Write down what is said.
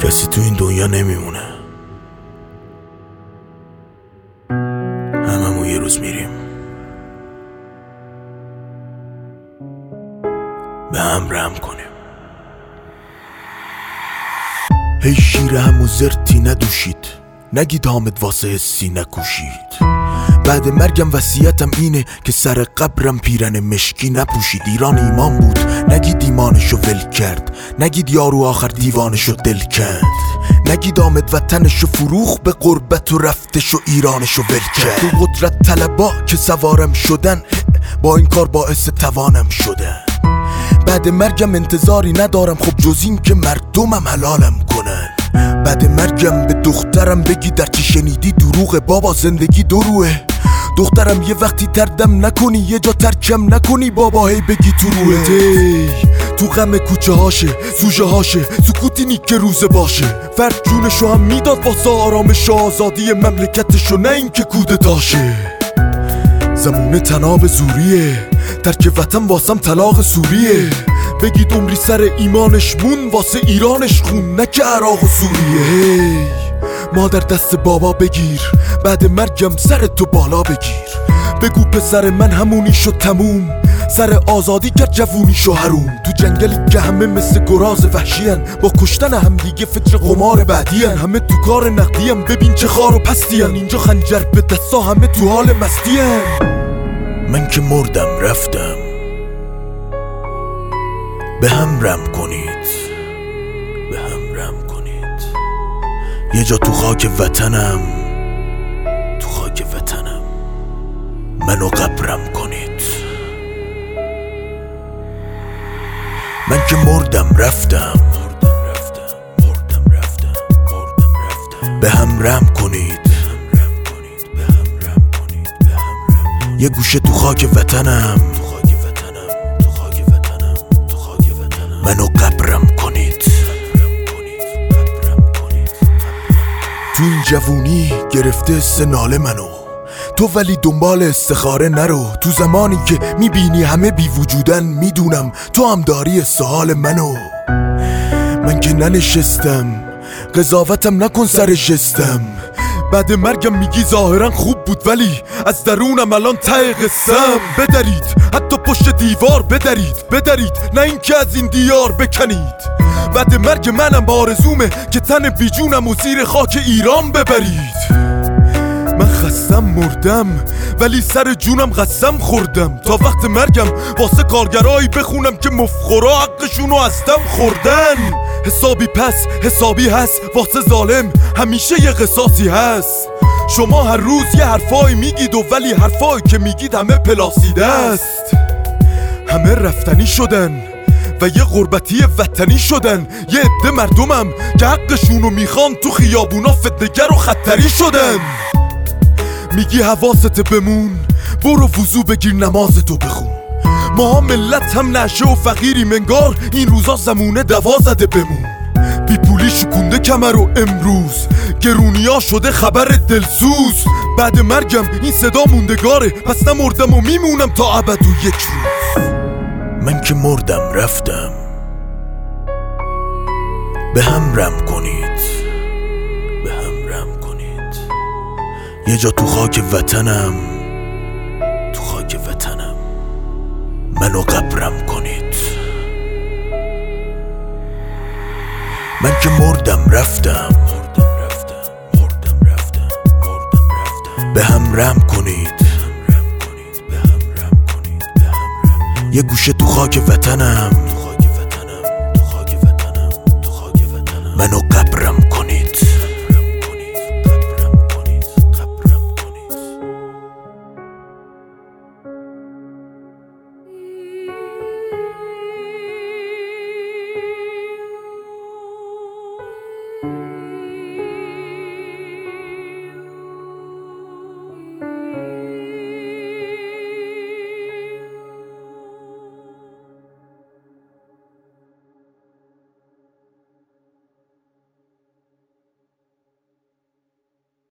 کسی تو این دنیا نمیمونه، هممون یه روز میریم. به هم رحم کنیم. هی شیر هم و زرتی ندوشید، نگید حامد واسه حسی نکوشید. بعد مرگم وصیتم اینه که سر قبرم پیرن مشکی نپوشید. ایران ایمان بود، نگید ایمانشو ول کرد. نگید یارو آخر دیوانشو دل کرد. نگید آمد وطنشو فروخ به غربت و رفتشو ایرانشو ول کرد. تو قدرت طلبا که سوارم شدن، با این کار باعث توانم شدن. بعد مرگم انتظاری ندارم خب جز این که مردمم حلالم کنن. بعد مرگم به دخترم بگی در چی شنیدی دروغه بابا، زندگی دروه. دخترم یه وقتی تردم نکنی، یه جا ترکم نکنی بابا، هی بگی تو روه. تو غم کوچه هاشه، سوژه هاشه، سکوتی نیک روزه باشه. فرد جونشو هم میداد واسه آرامش و آزادی مملکتشو، نه این که کودتاشه. زمونه تناب زوریه، ترک وطن واسم طلاق سوریه. بگید عمری سر ایمانش مون، واسه ایرانش خون، نه که عراق و سوریه. مادر دست بابا بگیر، بعد مرگم سر تو بالا بگیر. بگو پسر من همونی شد تموم، سر آزادی کرد جوونی شو حروم. تو جنگلی که همه مثل گراز وحشیان، با کشتن هم دیگه فکر قمار بعدیان. همه تو کار نقدیم، ببین چه خار و پستیان. اینجا خنجر به دستا، همه تو حال مستیان. من که مردم رفتم، به هم رحم کنید، به هم رحم کنید. یه جا تو خاک وطنم، تو خاک وطنم منو قبرم کنید. من که مردم رفتم، به هم رحم کنید. یه گوشه تو خاک وطنم، منو قبرم کنید. تو این جوونی گرفته سنال منو، تو ولی دنبال استخاره نرو. تو زمانی که میبینی همه بی وجودن، میدونم تو هم داری سوال منو. من که ننشستم، قضاوتم نکن سر جستم. بعد مرگم میگی ظاهرا خوب بود، ولی از درونم الان ته قصم. بدرید حتی پشت دیوار، بدرید نه اینکه از این دیار بکنید. بعد مرگ منم با آرزومه که تن بیجونم و زیر خاک ایران ببرید. من خستم مردم، ولی سر جونم قسم خوردم. تا وقت مرگم واسه کارگرایی بخونم که مفخورا حقشونو از دم خوردن. حسابی پس حسابی هست، واسه ظالم همیشه یه قصاصی هست. شما هر روز یه حرفایی میگید و ولی حرفایی که میگید همه پلاسیده است. همه رفتنی شدن و یه غربتی وطنی شدن. یه عده مردمم که حقشونو میخوان تو خیابونا فتنه‌گر و خطری شدن. میگی حواست بمون، برو وضو بگیر نمازتو بخون. ما ملت هم نشه و فقیری، منگار این روزا زمونه دوا زده بمون. بی پولی شکونده کمر و امروز گرونیا شده خبر دلسوز. بعد مرگم این صدا موندگاره، پس نمردم و میمونم تا ابد و یک روز. من که مردم رفتم، به هم رحم کنید، به هم رحم کنید. یه جا تو خاک وطنم، تو خاک وطنم منو قبرم کنید. من که مردم رفتم، به هم رحم کنید. یه گوشه تو خاک وطنم، منو قبرم کنید.